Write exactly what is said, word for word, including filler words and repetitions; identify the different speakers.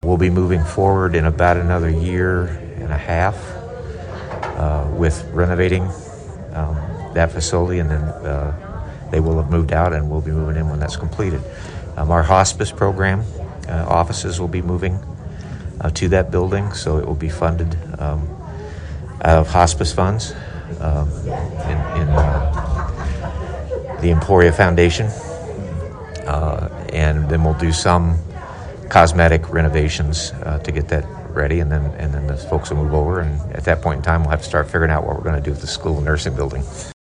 Speaker 1: we'll be moving forward in about another year and a half uh, with renovating um, that facility, and then uh, they will have moved out and we'll be moving in when that's completed. Um, our hospice program uh, offices will be moving uh, to that building, so it will be funded um, out of hospice funds um, in, in uh, the Emporia Foundation. Uh, and then we'll do some cosmetic renovations uh, to get that ready, and then and then the folks will move over, and at that point in time we'll have to start figuring out what we're going to do with the school and nursing building.